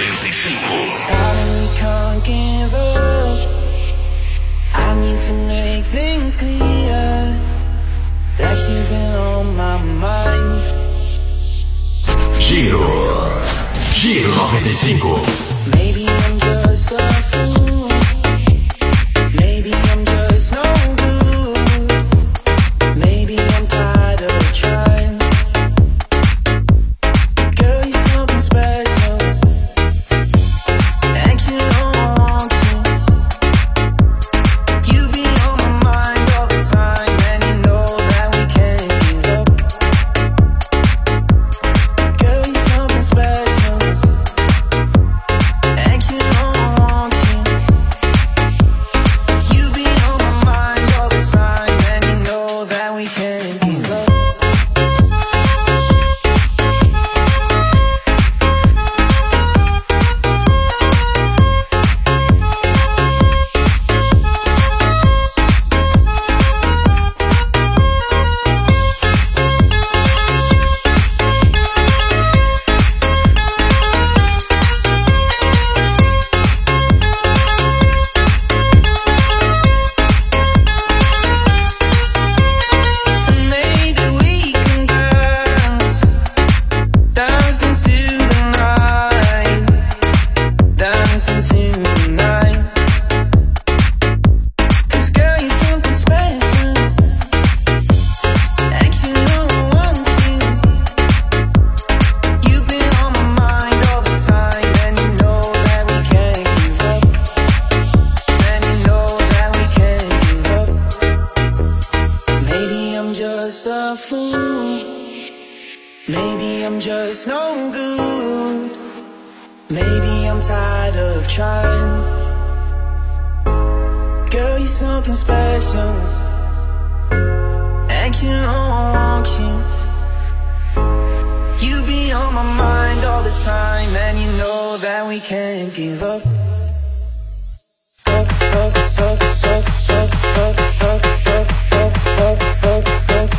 Can't give up. I need to make things clear. Like you've been on my mind. Giro 95. Maybe I'm just a fool. Maybe I'm just no good. Maybe I'm tired of trying. Girl, you're something special. And you know I want you. You be on my mind all the time. And you know that we can't give up. Girl, you're something special. And you know I want you. You be on my mind all the time. And you know that we can't give up. Maybe we can dance, dance into the night, dance into the night. 'Cause girl, you're something special. And you know I want you. You've been on my mind all the time. And you know that we can't give up. And you know that we can't give up. Maybe I'm just a fool. Maybe I'm just no good. Maybe I'm tired of trying. Girl, you're something special. And you know I want you. You be on my mind all the time. And you know that we can't give up. Up, up, up, up, up, up, up, up, up, up, up, up,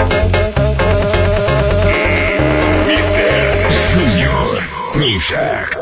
Junior Mishak.